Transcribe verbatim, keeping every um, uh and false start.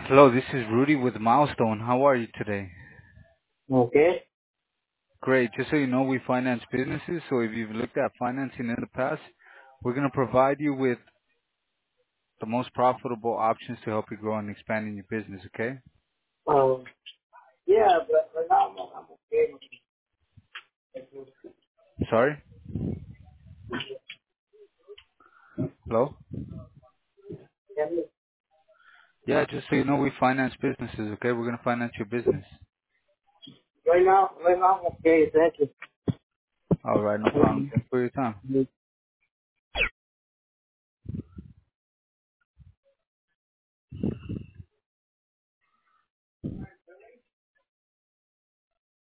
Hello, this is Rudy with Milestone. How are you today? Okay. Great. Just so you know, we finance businesses, so if you've looked at financing in the past, we're going to provide you with the most profitable options to help you grow and expand in your business, okay? Um, yeah, but right now I'm, I'm okay. Sorry? Hello? And Yeah, just so you know, we finance businesses, okay? We're going to finance your business. right now, right now I'm okay. Thank All right, no problem. you. Thanks for your time.